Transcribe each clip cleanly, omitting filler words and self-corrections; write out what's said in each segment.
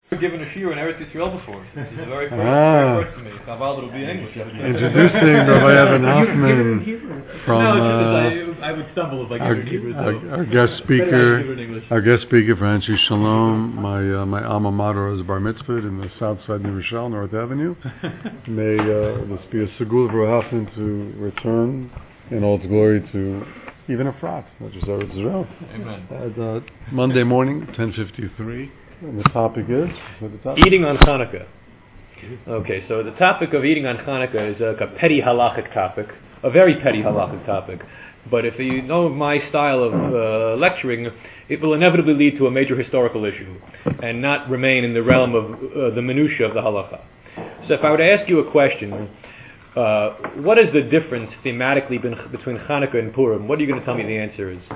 Given a shiur in Eretz Yisrael before. This is the very first to me. Chaval, it'll be English. Introducing Rabbi Evan Hoffman from I would stumble if I give it in Hebrew. our guest speaker for Anshe Shalom. My alma mater is Bar Mitzvah in the south side of New Rochelle, North Avenue. May this be a segula for Hoffman to return in all its glory to even Efrat, not just Eretz Yisrael. Amen. Monday morning, 10:53. And the topic is? Eating on Hanukkah. Okay, so the topic of eating on Hanukkah is a petty halachic topic, a very petty halachic topic. But if you know my style of lecturing, it will inevitably lead to a major historical issue and not remain in the realm of the minutiae of the halacha. So if I were to ask you a question, what is the difference thematically between Hanukkah and Purim? What are you going to tell me the answer is?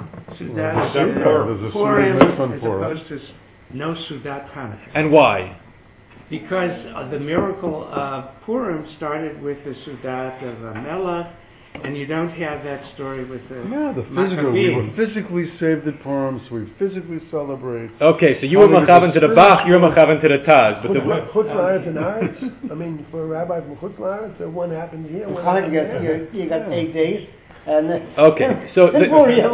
Purim as opposed to no Sudat Hanukkah. And why? Because the miracle of Purim started with the Sudat of Melech, and you don't have that story with the physical. We were physically saved at Purim, so we physically celebrate. Okay, so you were machavan to the Bach, you're machavan to the Taz. But Chutz La'aretz and Aretz. I mean, for a rabbi from Chutz La'aretz, one happened here, one happened there. You got 8 days. And okay, so the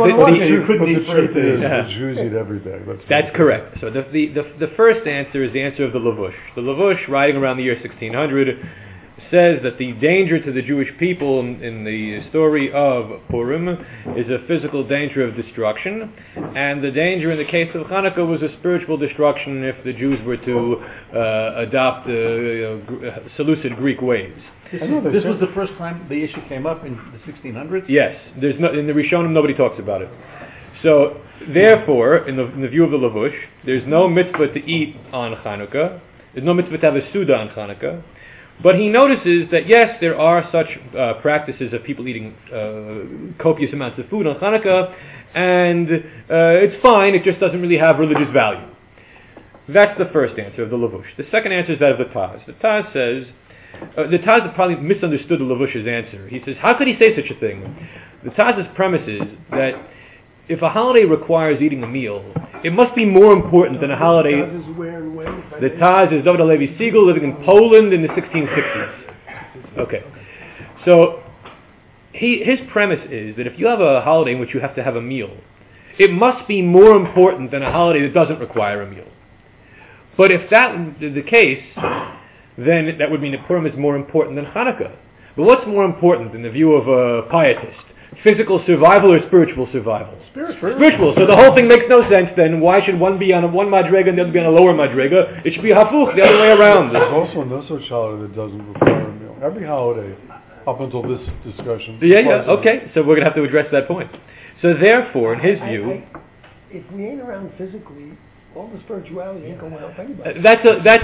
Jews eat every day. That's correct. So the first answer is the answer of the Lavush. The Lavush, writing around the year 1600, says that the danger to the Jewish people in the story of Purim is a physical danger of destruction, and the danger in the case of Hanukkah was a spiritual destruction if the Jews were to adopt Seleucid Greek ways. This was the first time the issue came up in the 1600s? Yes. In the Rishonim, nobody talks about it. So, therefore, in the view of the Lavush, there's no mitzvah to eat on Hanukkah. There's no mitzvah to have a Suda on Hanukkah. But he notices that, yes, there are such practices of people eating copious amounts of food on Hanukkah, and it's fine, it just doesn't really have religious value. That's the first answer of the Lavush. The second answer is that of the Taz. The Taz says, the Taz probably misunderstood the Lavush's answer. He says, how could he say such a thing? The Taz's premise is that if a holiday requires eating a meal, it must be more important than a holiday. The Taz is David Halevi Siegel, living in Poland in the 1660s. Okay. So, his premise is that if you have a holiday in which you have to have a meal, it must be more important than a holiday that doesn't require a meal. But if that is the case, then that would mean that Purim is more important than Hanukkah. But what's more important in the view of a pietist? Physical survival or spiritual survival? Spiritual. So the whole thing makes no sense then. Why should one be on one madrega and the other be on a lower madrega? It should be hafuch, the other way around. There's also no such holiday that doesn't require a meal. Every holiday, up until this discussion. Yeah, okay. So we're going to have to address that point. So therefore, in his view... if we ain't around physically, all the spirituality ain't going to help anybody. That's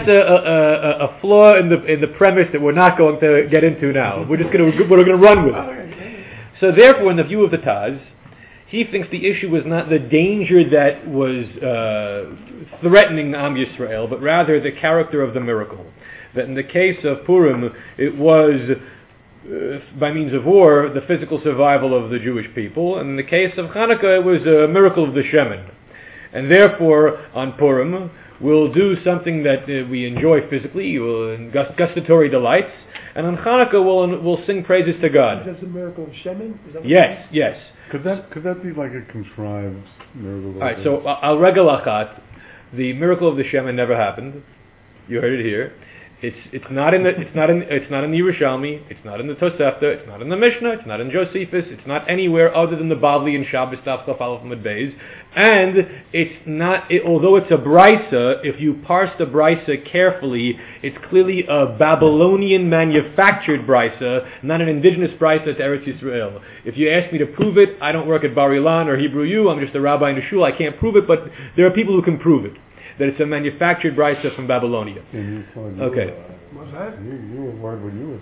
a flaw in the premise that we're not going to get into now. We're going to run with it. So therefore, in the view of the Taz, he thinks the issue was not the danger that was threatening Am Yisrael, but rather the character of the miracle. That in the case of Purim, it was, by means of war, the physical survival of the Jewish people, and in the case of Hanukkah, it was a miracle of the Shemen. And therefore, on Purim, we'll do something that we enjoy physically, gustatory delights, and on Hanukkah we'll sing praises to God. That's a miracle of Shemen? Yes. Could that be like a contrived miracle? All right, so al regel achat, the miracle of the Shemen never happened. You heard it here. It's not in the Yerushalmi. It's not in the Tosefta. It's not in the Mishnah. It's not in Josephus. It's not anywhere other than the Bavli and Shabbos Daf Chaf Aleph Amud Beis. And it's not. Although it's a brisa, if you parse the brisa carefully, it's clearly a Babylonian manufactured brisa, not an indigenous brisa to Eretz Yisrael. If you ask me to prove it, I don't work at Bar Ilan or Hebrew U. I'm just a rabbi in the shul. I can't prove it, but there are people who can prove it. That it's a manufactured brisa from Babylonia. Okay. You were worried what you would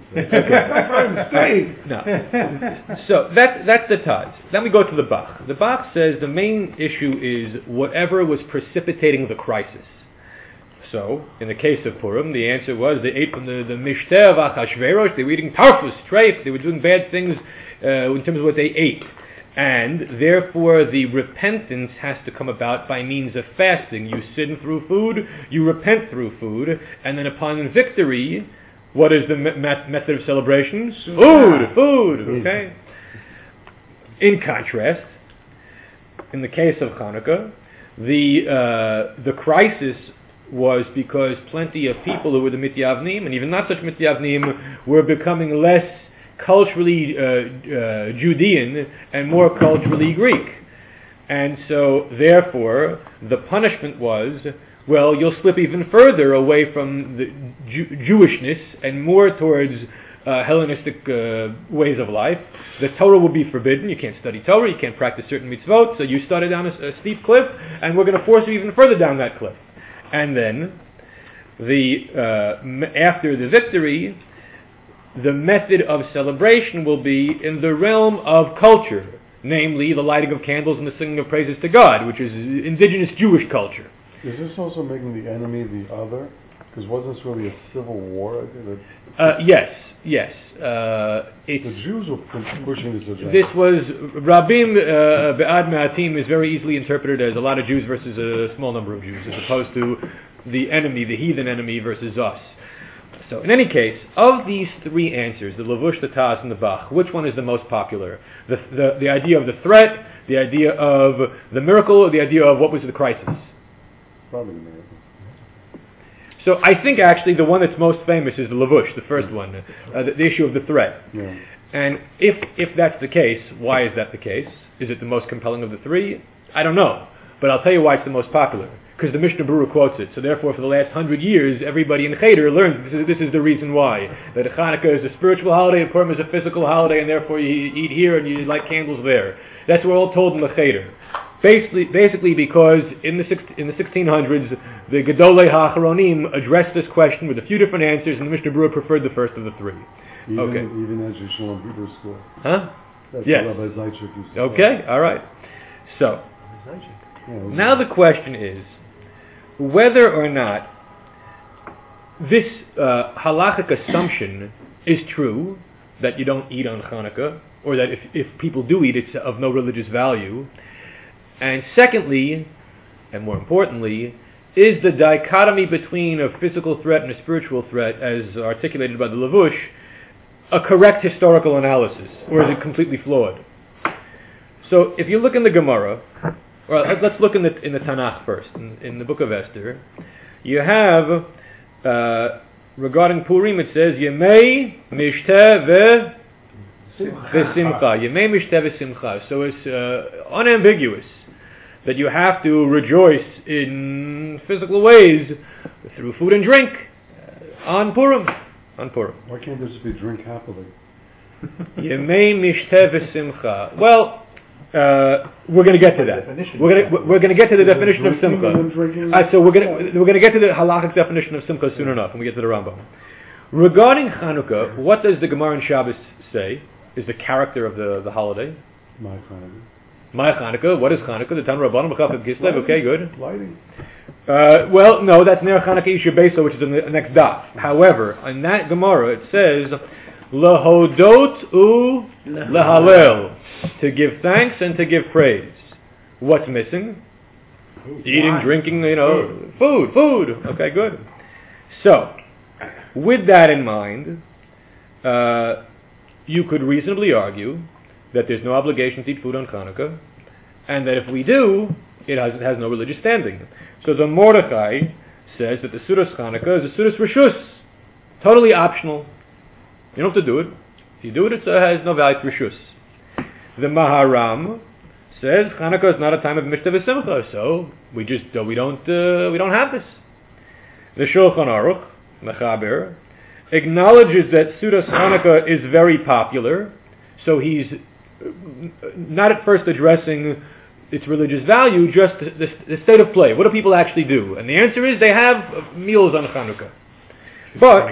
say. No. So that's the Taz. Then we go to the Bach. The Bach says the main issue is whatever was precipitating the crisis. So, in the case of Purim, the answer was they ate from the Mishteh of Achashverosh, they were eating tarfus, treif, they were doing bad things in terms of what they ate. And therefore the repentance has to come about by means of fasting. You sin through food, you repent through food, and then upon victory, what is the method of celebration? Food, okay? In contrast, in the case of Hanukkah, the crisis was because plenty of people who were the mityavnim, and even not such mityavnim, were becoming less culturally Judean and more culturally Greek. And so, therefore, the punishment was, well, you'll slip even further away from the Jewishness and more towards Hellenistic ways of life. The Torah will be forbidden. You can't study Torah. You can't practice certain mitzvot. So you started down a steep cliff, and we're going to force you even further down that cliff. And then, after the victory, the method of celebration will be in the realm of culture, namely the lighting of candles and the singing of praises to God, which is indigenous Jewish culture. Is this also making the enemy the other? Because wasn't this really a civil war? Yes. The Jews were pushing this agenda. This was Rabim Be'ad Ma'atim is very easily interpreted as a lot of Jews versus a small number of Jews, as opposed to the enemy, the heathen enemy versus us. So, in any case, of these three answers, the Lavush, the Taz, and the Bach, which one is the most popular? The idea of the threat, the idea of the miracle, or the idea of what was the crisis? Probably the miracle. So I think actually the one that's most famous is the Lavush, the first one, the issue of the threat. Yeah. And if that's the case, why is that the case? Is it the most compelling of the three? I don't know. But I'll tell you why it's the most popular. Because the Mishnah Berurah quotes it. So therefore, for the last 100 years, everybody in Cheder learns this is the reason why. That Hanukkah is a spiritual holiday, and Purim is a physical holiday, and therefore you eat here and you light candles there. That's what we're all told in the Cheder. Basically because in the 1600s, the Gedolei HaAcharonim addressed this question with a few different answers, and the Mishnah Berurah preferred the first of the three. Even as Yeshalom Hebrew School. Huh? That's yes. what Rabbi Zaychik used to say. Okay, all right. So, now the question is, whether or not this halachic assumption is true, that you don't eat on Hanukkah, or that if people do eat, it's of no religious value. And secondly, and more importantly, is the dichotomy between a physical threat and a spiritual threat, as articulated by the Lavush, a correct historical analysis, or is it completely flawed? So, if you look in the Gemara, or let's look in the Tanakh first. In the book of Esther, you have regarding Purim, it says Yemei Mishteh V'Simcha. Yemei Mishteh V'Simcha. So it's unambiguous that you have to rejoice in physical ways through food and drink on Purim. Why can't this be drink happily? Yemei Mishteh V'Simcha. Well, we're going to get to that. We're going to get to the definition of simcha. So we're going to get to the halachic definition of simcha soon enough when we get to the Rambam. Regarding Chanukah, what does the Gemara in Shabbos say is the character of the holiday? My Chanukah. My Chanukah. What is Chanukah? The Tan Rabbanim B'Chafet Kislev. Okay, good. Lighting. Well, no, that's Ner Chanukah Isha Beso, which is in the next daf. However, in that Gemara it says Lahodot u lehalel, to give thanks and to give praise. What's missing? Eating, drinking, food. Okay, good. So, with that in mind, you could reasonably argue that there's no obligation to eat food on Hanukkah, and that if we do, it has no religious standing. So the Mordechai says that the Sudas Hanukkah is a Sudas Rishus, totally optional. You don't have to do it. If you do it, it has no value to Rishus. The Maharam says Hanukkah is not a time of Mishteh V'Simcha, so we don't have this. The Shulchan Aruch, Mechaber, acknowledges that Sudas Hanukkah is very popular, so he's not at first addressing its religious value, just the state of play. What do people actually do? And the answer is they have meals on Hanukkah. But,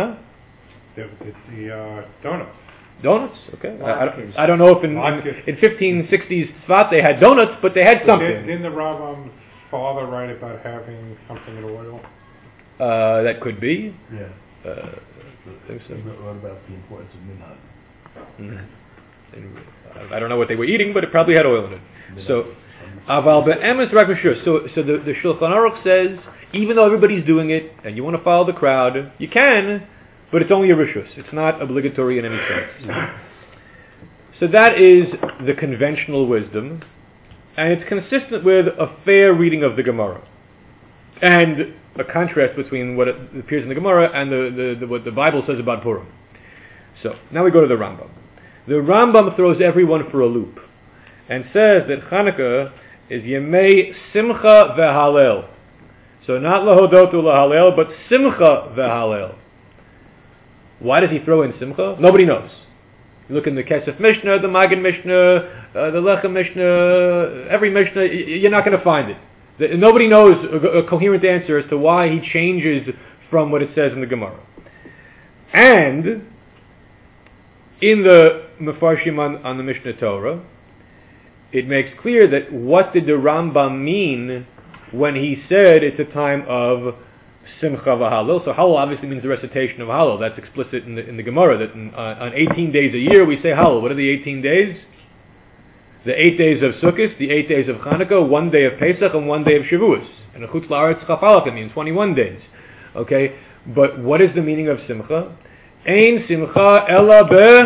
the donuts. Donuts, okay. I don't know if in 1560s Tzfat they had donuts, but they had something. Didn't the Rambam's father write about having something in oil? That could be. Yeah. I think so. What about the importance of minhag? And I don't know what they were eating, but it probably had oil in it. So, aval be'emes rak b'shus. So the Shulchan Aruch says, even though everybody's doing it, and you want to follow the crowd, you can, but it's only a rishus. It's not obligatory in any sense. So that is the conventional wisdom, and it's consistent with a fair reading of the Gemara, and a contrast between what appears in the Gemara and the what the Bible says about Purim. So now we go to the Rambam. The Rambam throws everyone for a loop, and says that Chanukah is Yemei Simcha veHalel. So not Lahodot uLahalel, but Simcha veHalel. Why does he throw in Simcha? Nobody knows. You look in the Kesef Mishnah, the Magen Mishnah, the Lechem Mishnah, every Mishnah, you're not going to find it. Nobody knows a coherent answer as to why he changes from what it says in the Gemara. And in the Mefarshim on the Mishnah Torah, it makes clear that what did the Rambam mean when he said it's a time of Simcha v'Halel. So Halel obviously means the recitation of Halel. That's explicit in the Gemara, that on 18 days a year we say Halel. What are the 18 days? The 8 days of Sukkot, the 8 days of Chanukah, 1 day of Pesach, and 1 day of Shavuos. And Chutz La'aretz Chafalaka means 21 days. Okay? But what is the meaning of Simcha? Ein Simcha Ela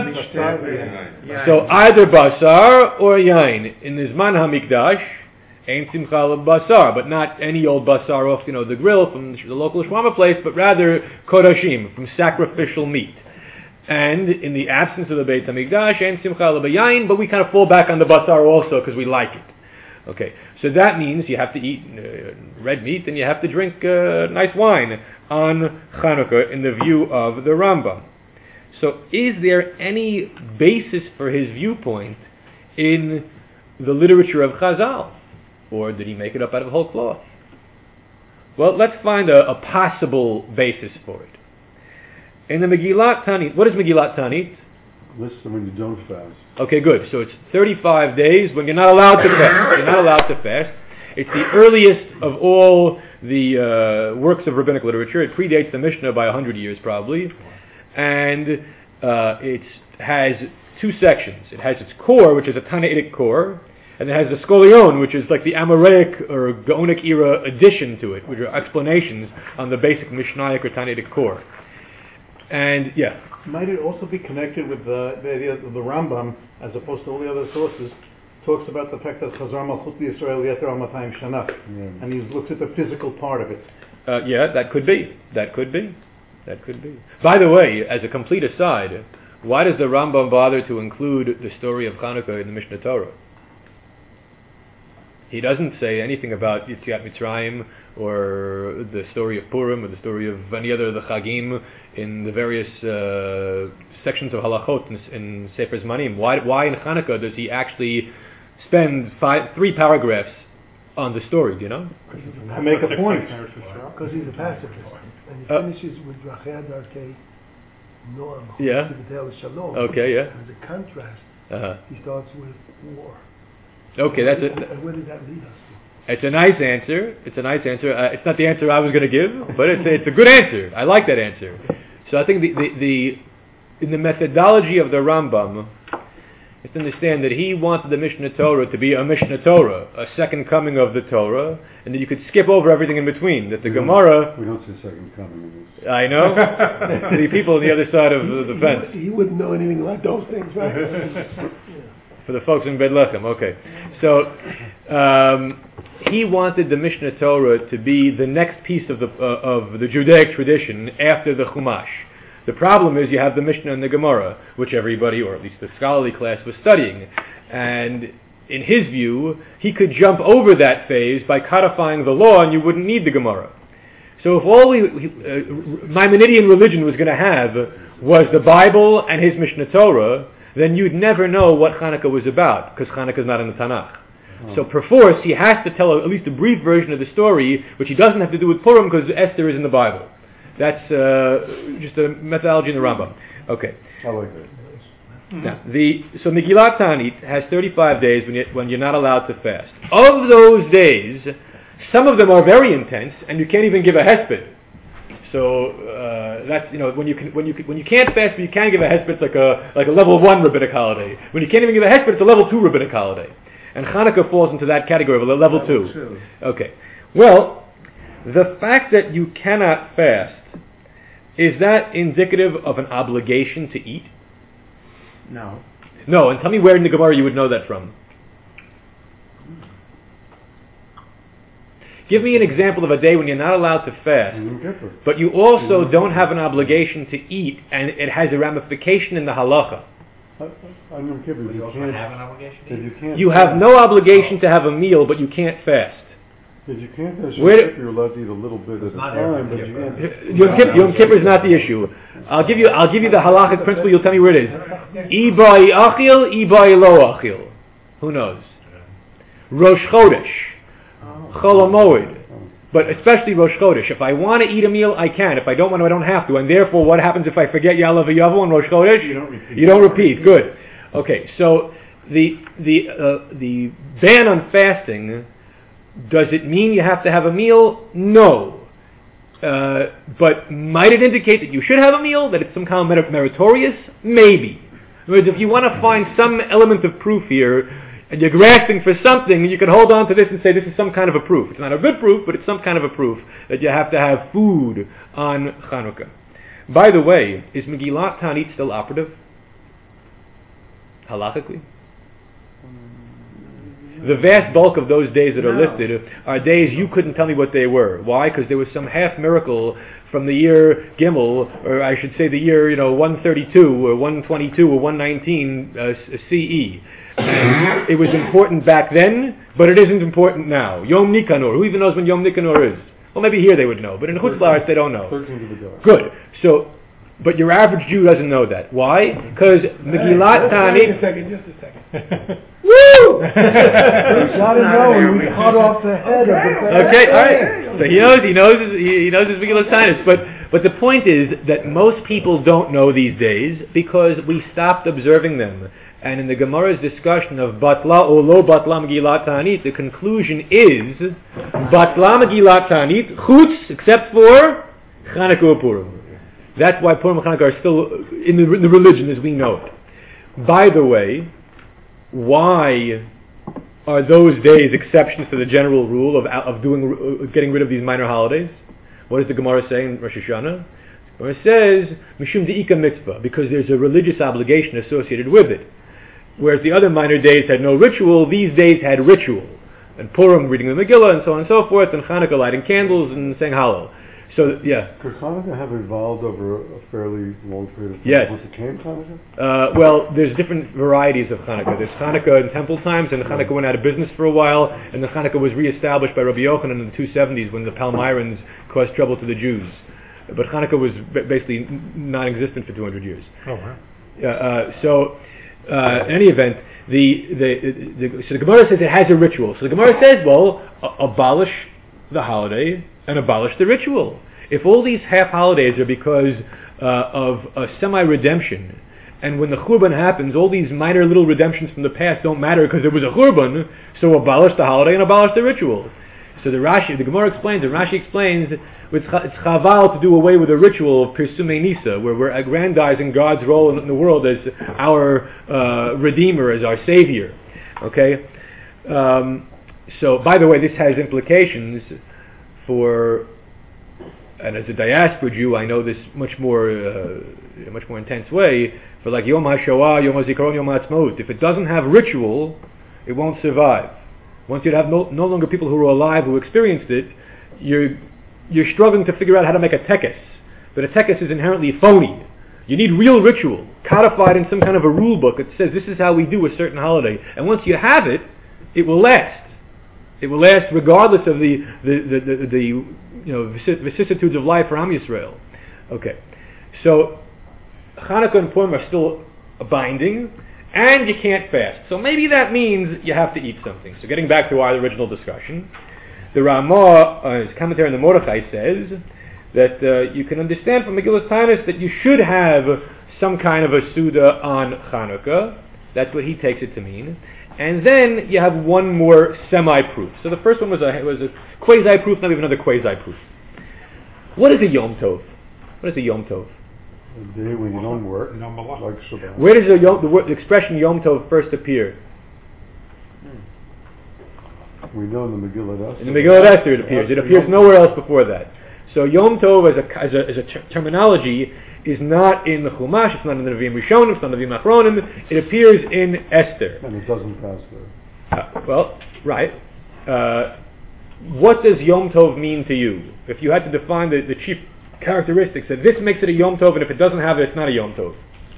Be. So either Basar or Yain. In the Zman HaMikdash, Ein Simcha Basar, but not any old Basar off, the grill from the local shawarma place, but rather Kodashim, from sacrificial meat. And in the absence of the Beit HaMikdash, Ein Simcha Yain, but we kind of fall back on the Basar also because we like it. Okay, so that means you have to eat red meat and you have to drink nice wine on Chanukah in the view of the Rambam. So is there any basis for his viewpoint in the literature of Chazal? Or did he make it up out of whole cloth? Well, let's find a possible basis for it. In the Megillat Tanit, what is Megillat Tanit? Listen when you don't fast. Okay, good. So it's 35 days when you're not allowed to fast. You're not allowed to fast. It's the earliest of all the works of rabbinic literature. It predates the Mishnah by 100 years probably. And it has two sections. It has its core, which is a Tanaitic core, and it has the Skolion, which is like the Amoraic or Gaonic era addition to it, which are explanations on the basic Mishnaic or Tanaitic core. And, yeah. Might it also be connected with the idea of the Rambam, as opposed to all the other sources, talks about the fact that Chazar Malchut Yisrael Yeter Al 200 Shana, and he looks at the physical part of it. Yeah, that could be. That could be. By the way, as a complete aside, why does the Rambam bother to include the story of Chanukah in the Mishnah Torah? He doesn't say anything about Yetziat Mitzrayim or the story of Purim or the story of any other of the Chagim in the various sections of Halachot in Sefer Zmanim. Why in Chanukah does he actually spend 3 paragraphs on the story, do you know? To make a point. Because he's a pacifist. And he finishes with Rachel Darkei Noam. Yeah. Shalom. Okay, yeah. As a contrast, he starts with war. Okay, that's it. And where did that lead us to? It's a nice answer. It's not the answer I was going to give, but it's a good answer. I like that answer. So I think the in the methodology of the Rambam, you have to understand that he wanted the Mishnah Torah to be a Mishnah Torah, a second coming of the Torah, and that you could skip over everything in between. That the Gemara... We don't say second coming in this. I know. To the people on the other side of the fence. He wouldn't know anything about those things, right? For the folks in Beit Lechem, okay. So, he wanted the Mishnah Torah to be the next piece of the Judaic tradition after the Chumash. The problem is you have the Mishnah and the Gemara, which everybody, or at least the scholarly class, was studying. And in his view, he could jump over that phase by codifying the law and you wouldn't need the Gemara. So if all Maimonidean religion was going to have was the Bible and his Mishnah Torah, then you'd never know what Chanukah was about, because Chanukah is not in the Tanakh. So perforce, he has to tell at least a brief version of the story, which he doesn't have to do with Purim, because Esther is in the Bible. That's just a methodology in the Rambam. Okay. I like that. Now, so Megillat Tanit has 35 days when you're not allowed to fast. Of those days, some of them are very intense, and you can't even give a hesped. that's when you can't fast, but you can give a hesped, it's like a level 1 rabbinic holiday. When you can't even give a hesped, it's a level 2 rabbinic holiday, and Hanukkah falls into that category of a level 2. Okay, well, the fact that you cannot fast, is that indicative of an obligation to eat? No. No, and tell me where in the Gemara you would know that from. Give me an example of a day when you're not allowed to fast, but you also don't have an obligation to eat, and it has a ramification in the halacha. On Yom Kippur, you can't have an obligation. You have no obligation to have a meal, but you can't fast. Because you can't fast Yom Kippur, you're allowed to eat a little bit at a time, but you can't. Yom Kippur is not the issue. I'll give you the halachic principle. You'll tell me where it is. Ibai achil, ibai lo achil. Who knows? Rosh Chodesh. Chol HaMoed, but especially Rosh Chodesh. If I want to eat a meal, I can. If I don't want to, I don't have to. And therefore, what happens if I forget Ya'aleh V'Yavo on Rosh Chodesh? You don't repeat. Good. Okay, so the ban on fasting, does it mean you have to have a meal? No. But might it indicate that you should have a meal? That it's some kind of meritorious? Maybe. In other words, if you want to find some element of proof here, and you're grasping for something, you can hold on to this and say this is some kind of a proof. It's not a good proof, but it's some kind of a proof that you have to have food on Chanukah. By the way, is Megillat Ta'anit still operative? Halachically? The vast bulk of those days that are listed are days you couldn't tell me what they were. Why? Because there was some half miracle from the year Gimel, or I should say the year 132 or 122 or 119 CE. And it was important back then, but it isn't important now. Yom Nikanor. Who even knows when Yom Nikanor is? Well, maybe here they would know, but in Chutz La'aretz they don't know. Good. So, but your average Jew doesn't know that. Why? Because Megillat Ta'anit. Just a second. Woo! You gotta know. We cut off the head of the. Okay, all right. So he knows his Megillat Ta'anit, but the point is that most people don't know these days because we stopped observing them. And in the Gemara's discussion of Batla or Lo Batla Megillat Ta'anit, the conclusion is Batla Megillat Ta'anit, Chutz, except for Chanukah or Purim. That's why Purim and Chanukah are still in the religion as we know it. By the way, why are those days exceptions to the general rule of getting rid of these minor holidays? What does the Gemara say in Rosh Hashanah? The Gemara says Mishum De'ika Mitzvah, because there's a religious obligation associated with it. Whereas the other minor days had no ritual, these days had ritual. And Purim, reading the Megillah, and so on and so forth, and Chanukah, lighting candles and saying Hallel. So, yeah. Could Chanukah have evolved over a fairly long period of time? Yes. Once it came Chanukah? Well, there's different varieties of Chanukah. There's Chanukah in temple times, and the Chanukah went out of business for a while, and the Chanukah was reestablished by Rabbi Yochanan in the 270s when the Palmyrans caused trouble to the Jews. But Chanukah was basically non-existent for 200 years. Oh, wow. So, in any event, so the Gemara says it has a ritual. So the Gemara says, well, abolish the holiday and abolish the ritual. If all these half holidays are because of a semi-redemption, and when the Churban happens, all these minor little redemptions from the past don't matter because there was a Churban, so abolish the holiday and abolish the ritual. So the Gemara explains, and Rashi explains, it's chaval to do away with the ritual of Pirsumei Nisa, where we're aggrandizing God's role in the world as our Redeemer, as our Savior. Okay? So, by the way, this has implications for, and as a diaspora Jew, I know this much more in a much more intense way, for like Yom HaShoah, Yom HaZikaron, Yom HaAtzmaut. If it doesn't have ritual, it won't survive. Once you have no longer people who are alive who experienced it, you're struggling to figure out how to make a tekes. But a tekes is inherently phony. You need real ritual, codified in some kind of a rule book that says this is how we do a certain holiday. And once you have it, it will last. It will last regardless of the vicissitudes of life for Am Yisrael. Okay, so Chanukah and Purim are still binding, and you can't fast. So maybe that means you have to eat something. So getting back to our original discussion, the Ramah, his commentary on the Mordechai, says that you can understand from Megillas Tainus that you should have some kind of a Suda on Chanukah. That's what he takes it to mean. And then you have one more semi-proof. So the first one was a quasi-proof, now we have another quasi-proof. What is a Yom Tov? What is a Yom Tov? A day when you don't work, No malach. like Shabbat. Where does the expression Yom Tov first appear? We know in the Megillah Esther. In the Megillah Esther it appears. It appears nowhere else before that. So Yom Tov as a terminology is not in the Chumash, it's not in the Nevi'im Rishonim, it's not in the Nevi'im Achronim, it appears in Esther. And it doesn't pass there. Well, right. What does Yom Tov mean to you? If you had to define the chief characteristics, that this makes it a Yom Tov, and if it doesn't have it, it's not a Yom Tov.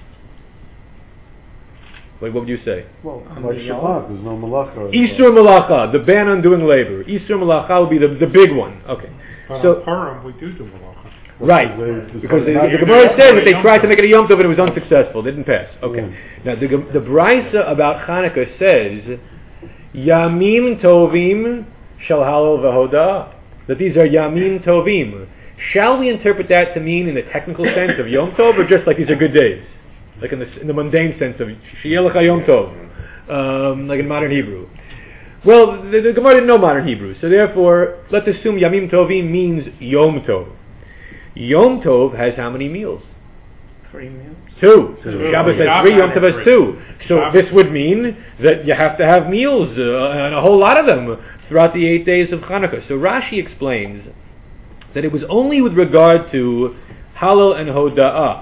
What would you say? Well, like Shabbat, there's no malacha. Isur Malacha, the ban on doing labor. Isur Malacha would be the big one. Okay. But So, on Purim, we do malacha. right. Because the Gemara says that they tried to make it a Yom Tov and it was unsuccessful. It didn't pass. Okay. Now the Brisa about Hanukkah says, Yamim Tovim Shel Halal V'Hodah. That these are Yamim Tovim. Shall we interpret that to mean in the technical sense of Yom Tov, or just like these are good days? Like in the mundane sense of Sheyeh Lecha Yom Tov, like in modern Hebrew. Well, the Gemara didn't know modern Hebrew, so therefore, let's assume Yamim Tovim means Yom Tov. Yom Tov has how many meals? 3 meals. 2. Shabbos has 3, Yom Tov has 2. So this would mean that you have to have meals, and a whole lot of them, throughout the 8 days of Hanukkah. So Rashi explains that it was only with regard to Halal and Hoda'ah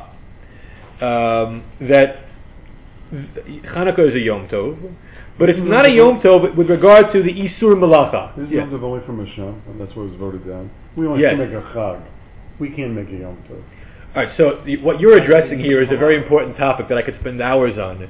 that Hanukkah is a Yom Tov, but it's not a Yom Tov with regard to the Isur Malacha. This is Yom Tov only from Hashem, and that's what was voted down. We want to make a Chag. We can't make a Yom Tov. All right, so what you're addressing here is a very important topic that I could spend hours on.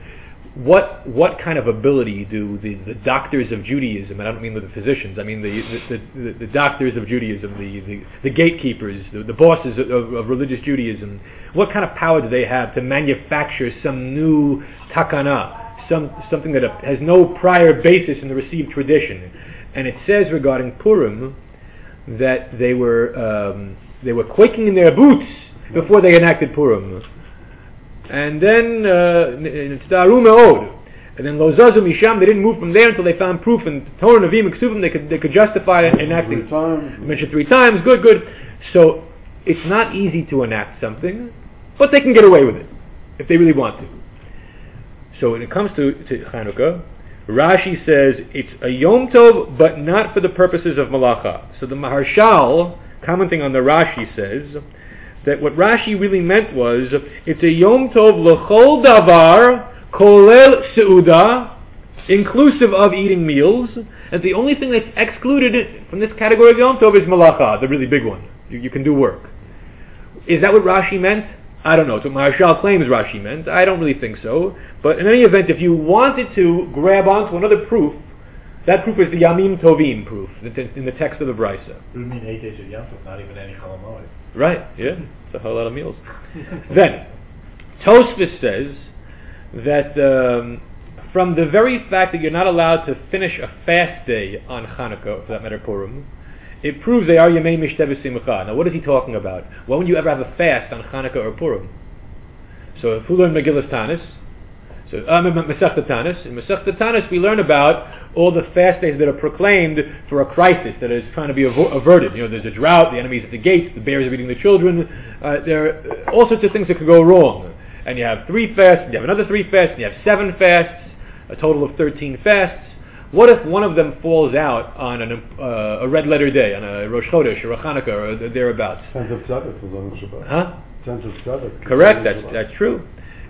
What kind of ability do the doctors of Judaism, and I don't mean the physicians, I mean the doctors of Judaism, the gatekeepers, the bosses of religious Judaism, what kind of power do they have to manufacture some new takana, something that has no prior basis in the received tradition? And it says regarding Purim that they were quaking in their boots before they enacted Purim. And then Tzdaru Me'od. And then Lo Zazu Misham, they didn't move from there until they found proof in Torah, Nevi'im, Ksuvim, they could justify enacting. Mentioned 3 times, good. So it's not easy to enact something, but they can get away with it if they really want to. So when it comes to Chanukah, Rashi says it's a Yom Tov, but not for the purposes of Malacha. So the Maharshal, commenting on the Rashi, says that what Rashi really meant was, it's a Yom Tov l'chol davar, kolel seuda, inclusive of eating meals, and the only thing that's excluded from this category of Yom Tov is Malacha, the really big one. You can do work. Is that what Rashi meant? I don't know. It's what Maharshal claims Rashi meant. I don't really think so. But in any event, if you wanted to grab onto another proof, that proof is the Yamim Tovim proof in the text of the Brisa. It would mean 8 days of Yom Tov, not even any Chol Hamoed. Right, yeah. It's a whole lot of meals. Then, Tosfos says that from the very fact that you're not allowed to finish a fast day on Hanukkah, or for that matter Purim, it proves they are Yemei Mishteh V'Simcha. Now what is he talking about? When would you ever have a fast on Hanukkah or Purim? So if we learn Megillas Tanis, so Masechta Tanis, in Masechta Tanis we learn about all the fast days that are proclaimed for a crisis that is trying to be averted. There's a drought, the enemy's at the gates, the bears are eating the children. There are all sorts of things that could go wrong. And you have 3 fasts, you have another 3 fasts, and you have 7 fasts, a total of 13 fasts. What if one of them falls out on a red letter day, on a Rosh Chodesh or a Hanukkah or thereabouts? 10th of Tzedek was on Shabbat. Huh? 10th of Tzedek. Correct, that's true.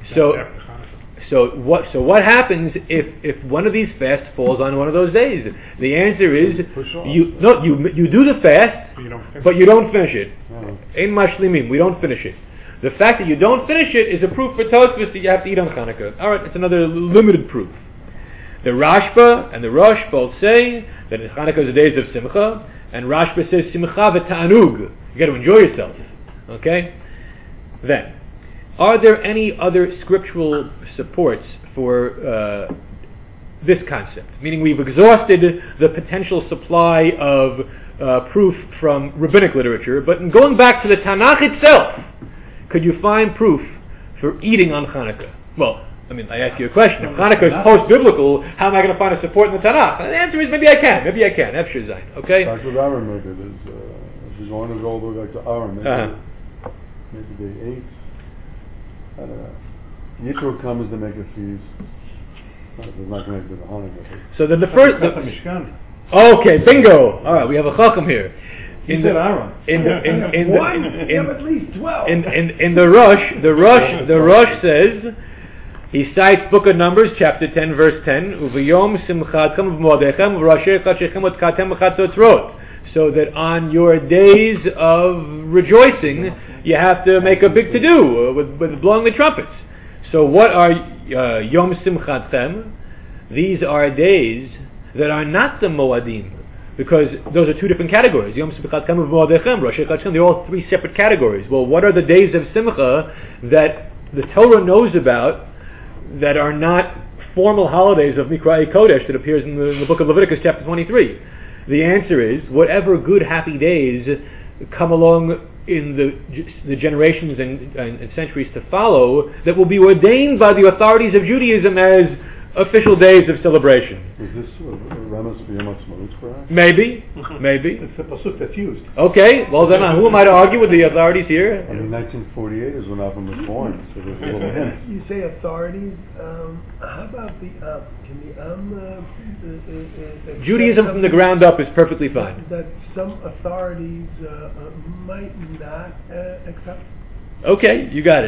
So what happens if one of these fasts falls on one of those days? The answer is you do the fast, but you don't finish it. Ein mashlimim, we don't finish it. The fact that you don't finish it is a proof for Tosfos that you have to eat on Hanukkah. All right, it's another limited proof. The Rashba and the Rosh both say that Hanukkah is the days of Simcha, and Rashba says Simcha v'ta'anug. You got to enjoy yourself. Okay. Then, are there any other scriptural supports for this concept? Meaning we've exhausted the potential supply of proof from rabbinic literature, but in going back to the Tanakh itself, could you find proof for eating on Hanukkah? Well, I ask you a question. If Hanukkah is post-biblical, how am I going to find a support in the Tanakh? And the answer is maybe I can. Efshir Zayin. Okay? Dr. Rambam did his if you're going to go all the way back to Aaron, maybe day 8. I don't know. Yitro comes to make a feast. It's not connected to the Hanukkah. So then the first. That's the Mishkan. Okay, bingo. All right, we have a chacham here. He said Aaron. At least 12. In the Rosh says, he cites Book of Numbers, chapter 10, verse 10. Uvayom simchatchem v'moadechem v'rasher chadshechem v'tkatem v'chatzotrot. So that on your days of rejoicing, you have to make a big to-do with blowing the trumpets. So what are Yom Simchatchem? These are days that are not the Moadim, because those are two different categories. Yom Simchatchem and Moadechem, Rosh Chadshechem, they're all three separate categories. Well, what are the days of Simcha that the Torah knows about that are not formal holidays of Mikra'ei Kodesh that appears in the book of Leviticus chapter 23? The answer is, whatever good, happy days come along in the generations and centuries to follow, that will be ordained by the authorities of Judaism as official days of celebration. Is this Ramos B'Yom Ha'atzmaut for us? Maybe. It's the pasuk that's used. Okay, well then who am I to argue with the authorities here? I mean, 1948 is when Avram was born, so there's a little hint. You say authorities. How about the Can the Judaism from the ground up is perfectly fine. That some authorities might not accept. Okay, you got it.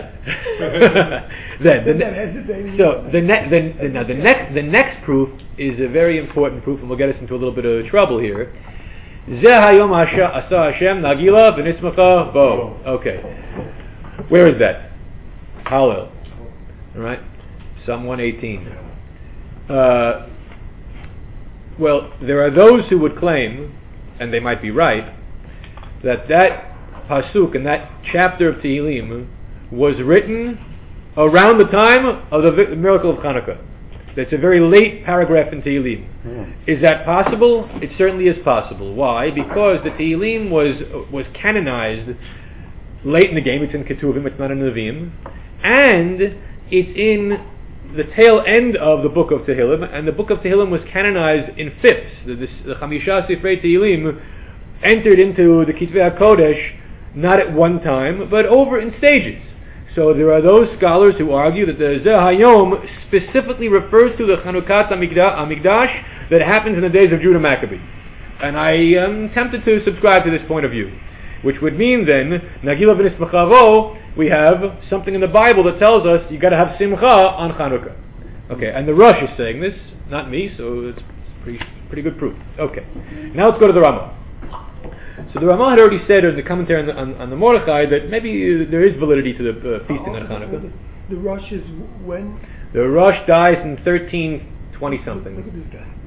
The next proof is a very important proof, and will get us into a little bit of trouble here. Zeh hayom asa Hashem nagila v'nitzmacha bo. Okay, where is that? Hallel. All right, Psalm 118. Well, there are those who would claim, and they might be right, that pasuk in that chapter of Tehillim was written around the time of the miracle of Hanukkah. That's a very late paragraph in Tehillim. Is that possible? It certainly is possible. Why? Because the Tehillim was canonized late in the game. It's in Ketuvim, it's not in Nevi'im, and it's in the tail end of the book of Tehillim, and the book of Tehillim was canonized in fifths. The Chamisha Sifrei Tehillim entered into the Kitvei HaKodesh not at one time, but over in stages. So there are those scholars who argue that the Zeh Hayom specifically refers to the Chanukat Hamikdash that happens in the days of Judah Maccabee. And I am tempted to subscribe to this point of view, which would mean then, Nagila v'nismachavo, we have something in the Bible that tells us you got to have Simcha on Chanukah. Okay, and the Rosh is saying this, not me, so it's pretty good proof. Okay, now let's go to the Ramah. So the Ramah had already said in the commentary on the Mordechai that maybe there is validity to the feasting on Hanukkah. The Rosh is when? The Rosh dies in 1320 something. Look at this guy.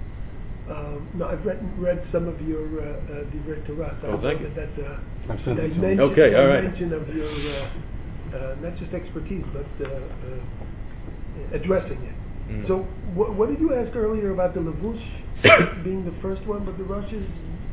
No, I've read some of your Divrei Torah. Oh, thank you. I've sent it to mention, okay, all right. mention of your not just expertise, but addressing it. Mm. So, what did you ask earlier about the Levush being the first one, but the Rosh is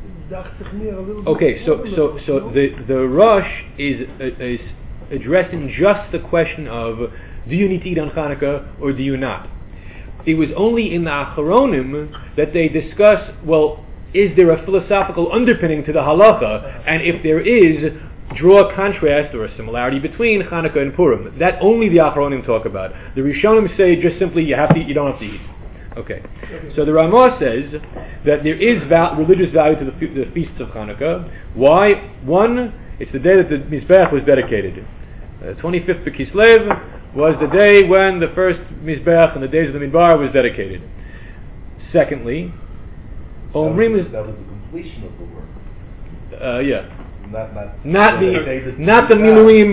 a little bit? Okay, so the Rosh is addressing just the question of, do you need to eat on Hanukkah or do you not? It was only in the Acharonim that they discuss, well, is there a philosophical underpinning to the halacha? And if there is, draw a contrast or a similarity between Hanukkah and Purim. That only the Acharonim talk about. The Rishonim say just simply you have to eat, you don't have to eat. Okay. So the Ramah says that there is religious value to the feasts of Hanukkah. Why? One, it's the day that the Mizbeach was dedicated. 25th of Kislev was the day when the first Mizbeach and the days of the Midbar was dedicated. Secondly, Omrim is... That was the completion of the work. Yeah. Not the Miluim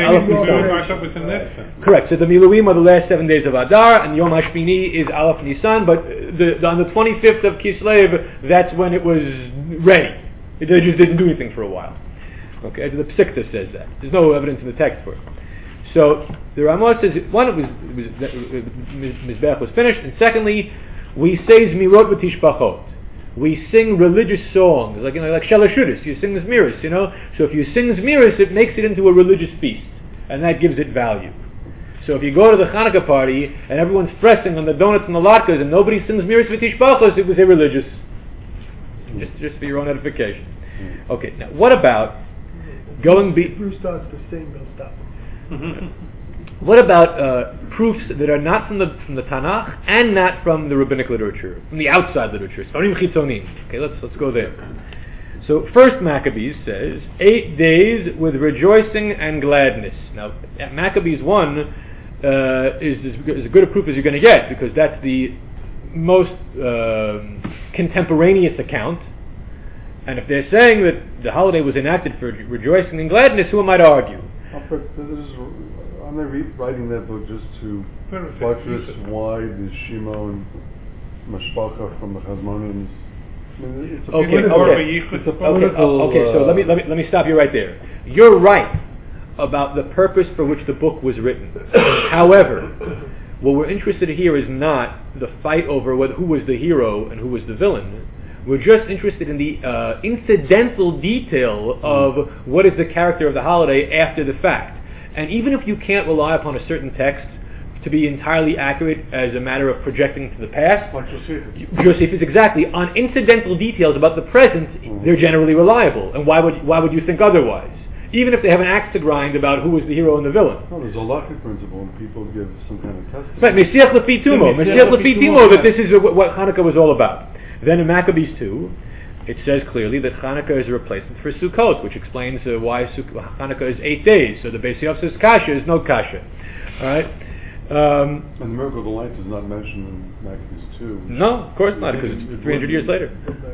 and correct. So the Miluim are the last 7 days of Adar, and Yom Hashmini is Aleph Nisan. But on the 25th of Kislev, that's when it was ready. They just didn't do anything for a while. Okay, the Psikta says that. There's no evidence in the text for it. So the Ramah says one, Mizbeach was finished, and secondly, we say Zmirot v'Tishbachot. We sing religious songs, like Shalashudas. You sing the Zmiris, So if you sing Zmiris, it makes it into a religious feast, and that gives it value. So if you go to the Hanukkah party and everyone's pressing on the donuts and the latkes, and nobody sings Zmiris v'Tishbachos, it was irreligious. Just for your own edification. Okay, now what about going... Bruce starts the same, they'll stop. What about proofs that are not from the Tanakh and not from the rabbinic literature, from the outside literature? Sfarim Chitzonim. Okay, let's go there. So first Maccabees says 8 days with rejoicing and gladness. Now Maccabees 1 is as good a proof as you're going to get, because that's the most contemporaneous account. And if they're saying that the holiday was enacted for rejoicing and gladness, who am I to argue? I'm writing that book just to buttress why the Shimon Mashpacha from the Chazmonians. So let me stop you right there. You're right about the purpose for which the book was written. However, what we're interested in here is not the fight over who was the hero and who was the villain. We're just interested in the incidental detail of what is the character of the holiday after the fact. And even if you can't rely upon a certain text to be entirely accurate as a matter of projecting to the past, Josephus, exactly, on incidental details about the present, they're generally reliable. And why would you think otherwise? Even if they have an axe to grind about who was the hero and the villain. No, there's a halakhic principle, and people give some kind of testimony. Right, Mesiach Lefi Tumo, that this is what Hanukkah was all about. Then in Maccabees 2, it says clearly that Hanukkah is a replacement for Sukkot, which explains why Hanukkah is 8 days. So the Beis Yosef's kasha is no kasha. All right. And the miracle of the lights is not mentioned in Maccabees 2. No, of course not, because it's 300 years later.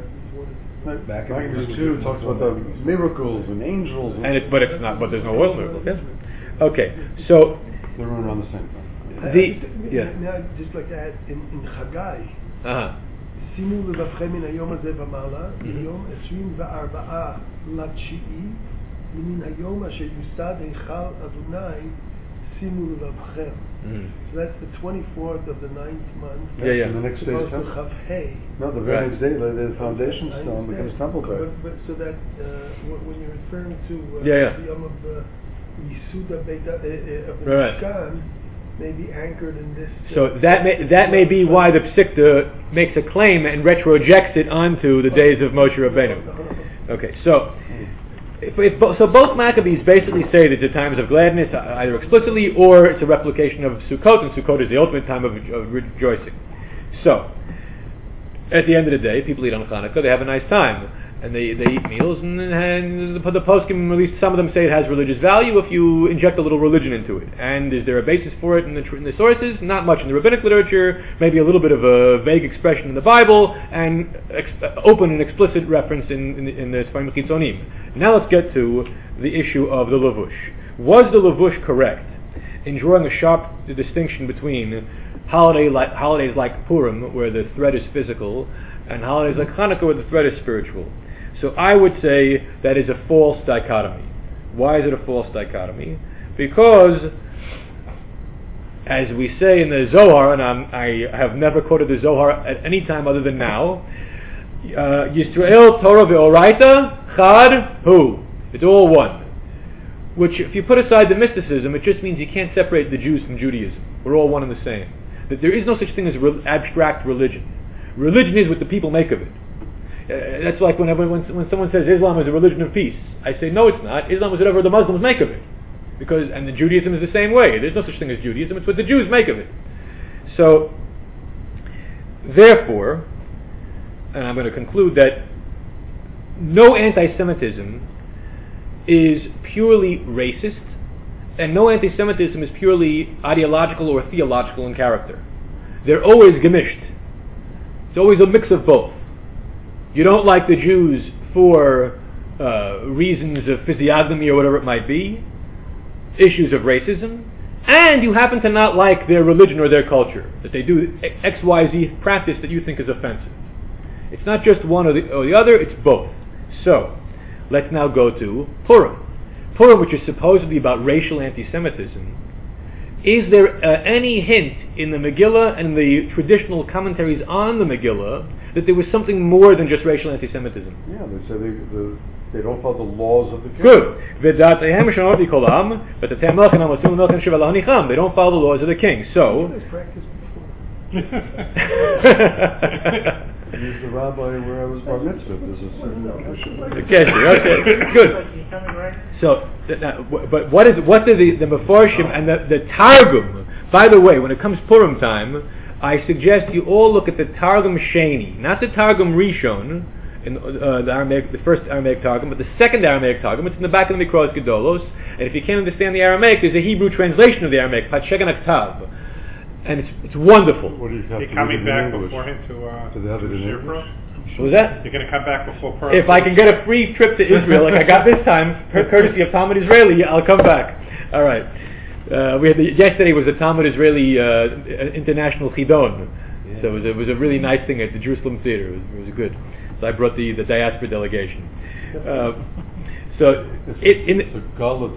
Maccabees 2 talks about the miracles and angels. But there's no oil miracle. Yeah. Okay, so they're running around the same time. Now, just like that, in Chagai, שימו לבבכם מן היום הזה ומעלה, מיום 24 לתשיעי, מן היום אשר יוסד היכל אדוני, שימו לבבכם. So that's the 24th of the 9th month. Yeah. The next day is Chavhei. No, the very next day, the foundation stone becomes temple day. But so that when you're referring to the Yom of Yisuda of the Mishkan, may be anchored in this. So that may be why the Psikta makes a claim and retrojects it onto the days of Moshe Rabbeinu. Okay, so both Maccabees basically say that the times of gladness, either explicitly or it's a replication of Sukkot, and Sukkot is the ultimate time of rejoicing. So at the end of the day, people eat on Hanukkah, they have a nice time. And they eat meals, and the poskim, at least some of them say it has religious value if you inject a little religion into it. And is there a basis for it in the sources? Not much in the rabbinic literature, maybe a little bit of a vague expression in the Bible, and open and explicit reference in the Sfarim Chitzonim. Now let's get to the issue of the Lavush. Was the Lavush correct in drawing a sharp distinction between holidays like Purim, where the thread is physical, and holidays like Hanukkah, where the thread is spiritual? So I would say that is a false dichotomy. Why is it a false dichotomy? Because, as we say in the Zohar, and I have never quoted the Zohar at any time other than now, Yisrael, Torah, Ve'oraita, Chad, Hu. It's all one. Which, if you put aside the mysticism, it just means you can't separate the Jews from Judaism. We're all one and the same. That there is no such thing as abstract religion. Religion is what the people make of it. That's like when someone says Islam is a religion of peace. I say, no, it's not. Islam is whatever the Muslims make of it. And the Judaism is the same way. There's no such thing as Judaism. It's what the Jews make of it. So, therefore, and I'm going to conclude that no anti-Semitism is purely racist, and no anti-Semitism is purely ideological or theological in character. They're always gemished. It's always a mix of both. You don't like the Jews for reasons of physiognomy or whatever it might be, issues of racism, and you happen to not like their religion or their culture, that they do XYZ practice that you think is offensive. It's not just one or the other, it's both. So, let's now go to Purim. Purim, which is supposedly about racial anti-Semitism. Is there any hint in the Megillah and the traditional commentaries on the Megillah that there was something more than just racial anti-Semitism? Yeah, they say they don't follow the laws of the king. Good. They don't follow the laws of the king. So, He's the rabbi where I was bar mitzvah. There's a certain Okay, good. So, but what are the Mefarshim and the Targum? By the way, when it comes Purim time, I suggest you all look at the Targum Sheni, not the Targum Rishon, in the first Aramaic Targum, but the second Aramaic Targum. It's in the back of the Mikros Gedolos, and if you can't understand the Aramaic, there's a Hebrew translation of the Aramaic, Patshegan Aktav, and it's wonderful. What do you have You're to coming back English? beforehand to they have it in English? What was that? You're going to come back before Purim? If I can get a free trip to Israel, like I got this time, courtesy of Talmud Israeli, I'll come back. All right. Yesterday was a Talmud Israeli international chidon, so it was a really nice thing at the Jerusalem Theater. It was good. So I brought the diaspora delegation. It's a gullet.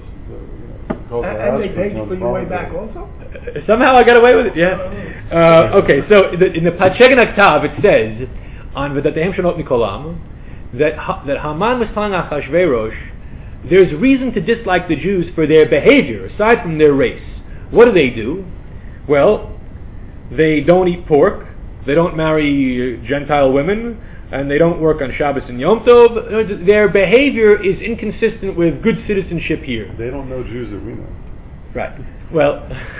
And they paid for your way back also? Somehow I got away with it, yeah. Okay, so in the Patshegan Aktav it says, on V'datehem Shonot Mikolam, that Haman was telling Achashverosh, there's reason to dislike the Jews for their behavior, aside from their race. What do? Well, they don't eat pork, they don't marry Gentile women, and they don't work on Shabbos and Yom Tov. Their behavior is inconsistent with good citizenship here. They don't know Jews that we know. Right. Well,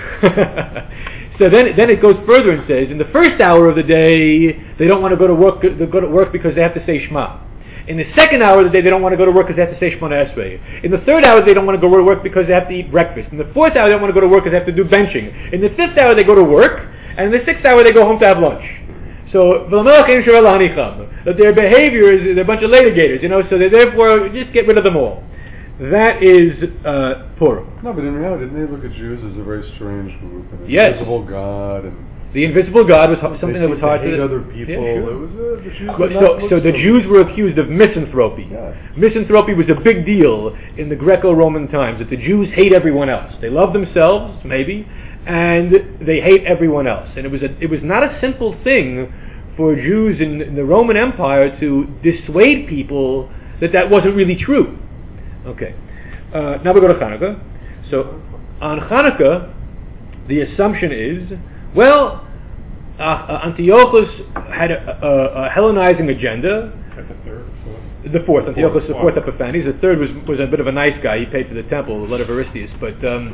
so then it goes further and says, in the first hour of the day, they don't want to go to work because they have to say Shema. In the second hour of the day, they don't want to go to work because they have to say Shemona Esrei. In the third hour, they don't want to go to work because they have to eat breakfast. In the fourth hour, they don't want to go to work because they have to do benching. In the fifth hour, they go to work, and in the sixth hour, they go home to have lunch. So, that their behavior is they're a bunch of litigators, so they therefore just get rid of them all. That is Purim. No, but in reality, didn't they look at Jews as a very strange group, an yes. invisible God, and the invisible God was something that was hard to hate to other people. Yeah, sure. It was the Jews so the Jews were accused of misanthropy. Yeah. Misanthropy was a big deal in the Greco-Roman times. That the Jews hate everyone else. They love themselves, maybe, and they hate everyone else. And it was not a simple thing for Jews in the Roman Empire to dissuade people that wasn't really true. Okay. Now we go to Hanukkah. So on Hanukkah, the assumption is, well, Antiochus had a Hellenizing agenda. The fourth. Antiochus, the fourth Epiphanes. The third was a bit of a nice guy. He paid for the temple, the letter of Aristeas. But so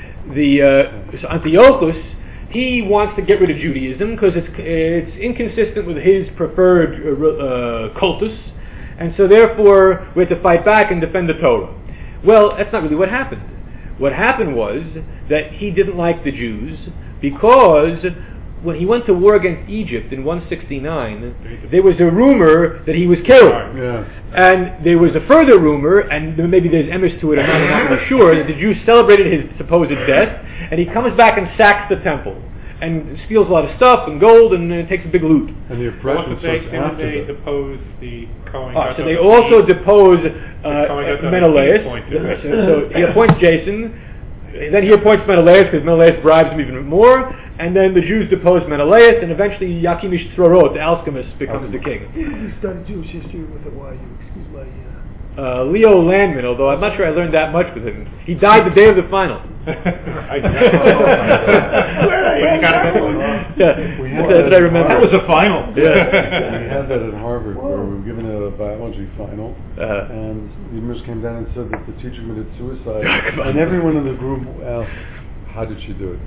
Antiochus, he wants to get rid of Judaism because it's inconsistent with his preferred cultus, and so therefore we have to fight back and defend the Torah. Well, that's not really what happened. What happened was that he didn't like the Jews because when he went to war against Egypt in 169, there was a rumor that he was killed. Yeah. And there was a further rumor, and maybe there's emes to it, I'm not really sure, that the Jews celebrated his supposed death, and he comes back and sacks the temple, and steals a lot of stuff and gold, and takes a big loot. And the oppression starts after they that. depose the Kohen. So they also depose Menelaus. So he appoints Jason, then he appoints Menelaus because Menelaus bribes him even more, and then the Jews depose Menelaus, and eventually Yakimish Tzorot, the alchemist, becomes the king. Who did you study Jewish history with at YU? Excuse my... Leo Landman, although I'm not sure I learned that much with him. He died the day of the final. That's what I remember. That was a final. Yeah. We had that at Harvard where we were given a biology final, and the nurse came down and said that the teacher committed suicide, and everyone in the group asked, "How did she do it?"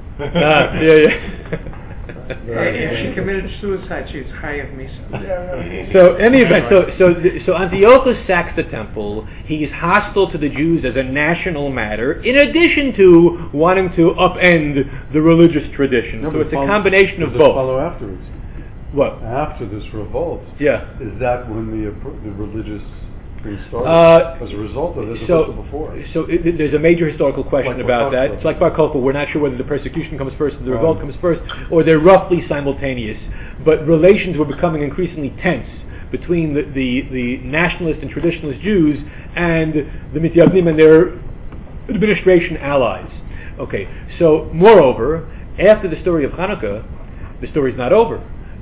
If she committed suicide, she was Chayav Misa. So, in any event, so Antiochus sacks the temple. He's hostile to the Jews as a national matter, in addition to wanting to upend the religious tradition. No, so it's a combination of both. Follow afterwards. What? After this revolt, is that when the religious thing started? As a result of it, as opposed to before. So there's a major historical question about that. It's like Bar Kokhba. We're not sure whether the persecution comes first or the revolt comes first, or they're roughly simultaneous. But relations were becoming increasingly tense between the nationalist and traditionalist Jews and the Mityavnim and their administration allies. Okay, so moreover, after the story of Hanukkah, the story's not over.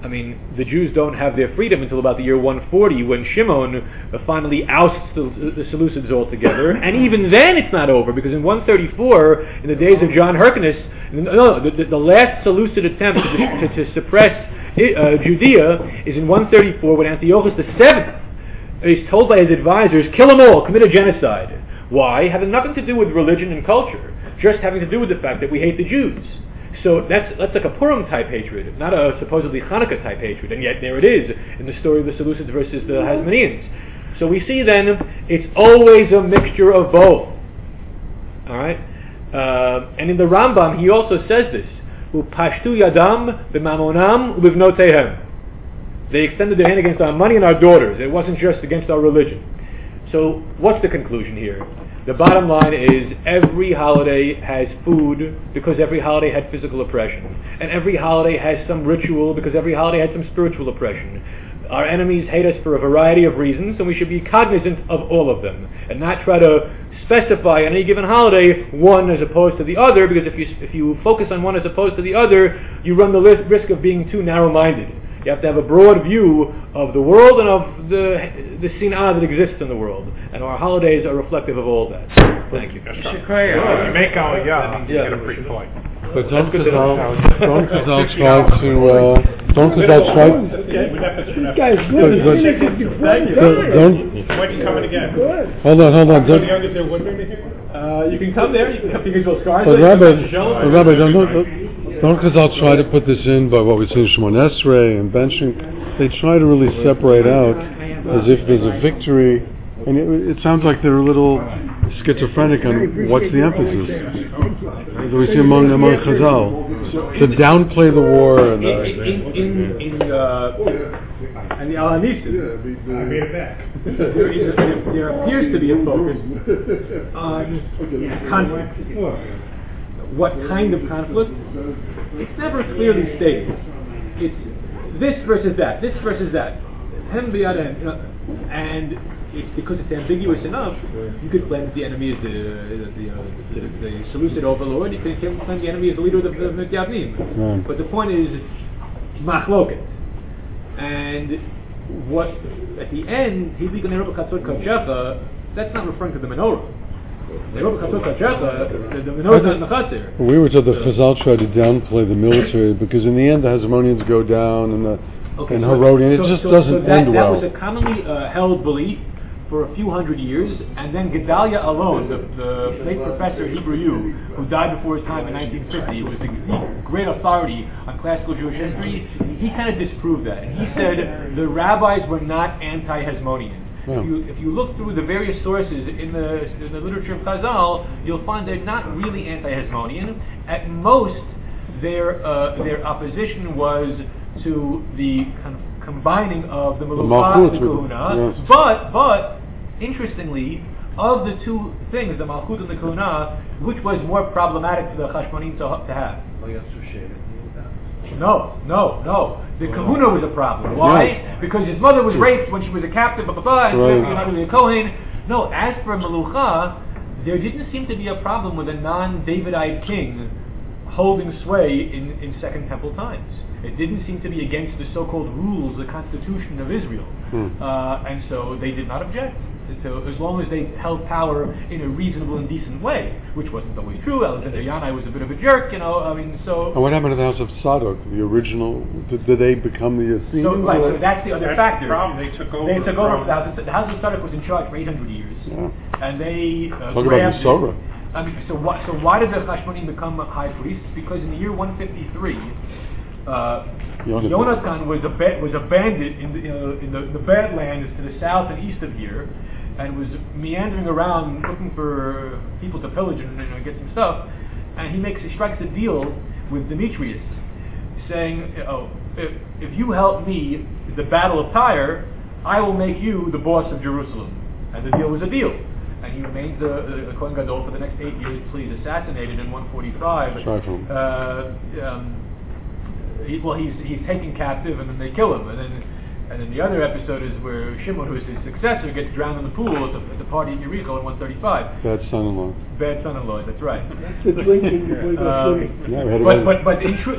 I mean, the Jews don't have their freedom until about the year 140, when Shimon finally ousts the Seleucids altogether. And even then it's not over, because in 134, in the days of John Hyrcanus, the last Seleucid attempt to suppress Judea is in 134, when Antiochus VII is told by his advisors, kill them all, commit a genocide. Why? Having nothing to do with religion and culture, just having to do with the fact that we hate the Jews. So that's like a Purim type hatred, not a supposedly Hanukkah type hatred, and yet there it is in the story of the Seleucids versus the Hasmoneans. So we see then it's always a mixture of both. All right, and in the Rambam he also says this: "Upashtu yadam b'mamonam ubivnotehem." They extended their hand against our money and our daughters. It wasn't just against our religion. So what's the conclusion here? The bottom line is every holiday has food because every holiday had physical oppression. And every holiday has some ritual because every holiday had some spiritual oppression. Our enemies hate us for a variety of reasons, and we should be cognizant of all of them and not try to specify on any given holiday one as opposed to the other, because if you focus on one as opposed to the other, you run the risk of being too narrow-minded. You have to have a broad view of the world and of the sin'ah that exists in the world. And our holidays are reflective of all that. Thank you. If you make Aliyah, you get a free point. But don't Chazal try to... This guy's good. When you coming again? Hold on. You can come there. You can come to Israel Scars. But Rabbi, don't Chazal try to put this in by what we see in Shemon Esrei and benching. They try to really separate out as if there's a victory, and it sounds like they're a little schizophrenic on what's the emphasis that we see among Chazal to downplay the war and the Al-Hanisim. I made it back. There appears to be a focus on conflict. What kind of conflict? It's never clearly stated. It's this versus that, and it's because it's ambiguous enough. You could claim that the enemy is the Seleucid overlord. You could claim the enemy is the leader of the Midyavnim. But the point is machloket, and what at the end that's not referring to the menorah. We were told that Chazal tried to downplay the military because in the end the Hasmoneans go down and Herodian. It just doesn't end well. That was a commonly held belief for a few hundred years, and then Gedalia alone, the late professor Hebrew U, who died before his time in 1950, was the great authority on classical Jewish history. He kind of disproved that, and he said the rabbis were not anti-Hasmonean. Yeah. If you look through the various sources in the literature of Chazal, you'll find they're not really anti-Hasmonean. At most, their opposition was to the combining of the Meluchah and the Kahuna. Yes. But interestingly, of the two things, the Malchut and the Kahuna, which was more problematic for the Chashmonim to have? No. The Kahuna was a problem. Why? Yes. Because his mother was raped when she was a captive, and not really a Kohen. No, as for Meluchah, there didn't seem to be a problem with a non-Davidite king holding sway in Second Temple times. It didn't seem to be against the so-called rules, the constitution of Israel. And so they did not object. So as long as they held power in a reasonable and decent way, which wasn't always true. Alexander Yanai was a bit of a jerk, so... And what happened to the house of Sadok, the original? Did they become the Essenes? So that's the other factor. The problem. They took over. The house of Sadok was in charge for 800 years. Yeah. And they Talk about the Sorah. So why did the Chashmonim become high priests? Because in the year 153, Yonatan was a bandit in the Badlands to the south and east of here, and was meandering around looking for people to pillage and get some stuff. And he strikes a deal with Demetrius, saying, if you help me the Battle of Tyre, I will make you the boss of Jerusalem. And the deal was a deal. And he remains the Kohen Gadol for the next 8 years until he's assassinated in 145. He's taken captive, and then they kill him. And then And then the other episode is where Shimon, who's his successor, gets drowned in the pool at the party at Yericho in 135. Bad son-in-law. Bad son-in-law, that's right. That's the drinking before you go swimming. But in truth,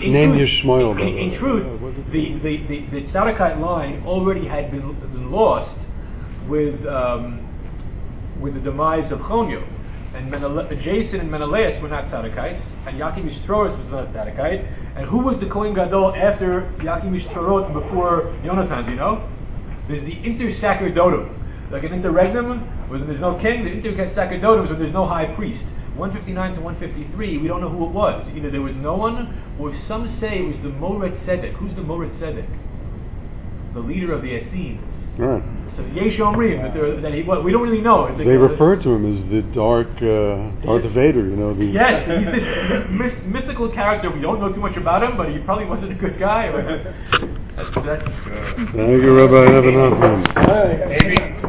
the Tzadokite line already had been lost with the demise of Chonyo. And Jason and Menelaus were not Tzaddokites, and Yakim Yistroros was not a Tzaddokite. And who was the Kohen Gadol after Yakim Yistroros before Yonatan, do you know? There's the inter-sacerdotum. Like an interregnum, when there's no king, the inter-sacerdotum is when there's no high priest. 159 to 153, we don't know who it was. Either there was no one, or some say it was the Moret Tzedek. Who's the Moret Tzedek? The leader of the Essenes. Right. So Yesh Omrim, we don't really know. They refer to him as the Darth Vader, you know. Yes, he's this mythical character. We don't know too much about him, but he probably wasn't a good guy. Thank you, Rabbi. Have enough. All right. Maybe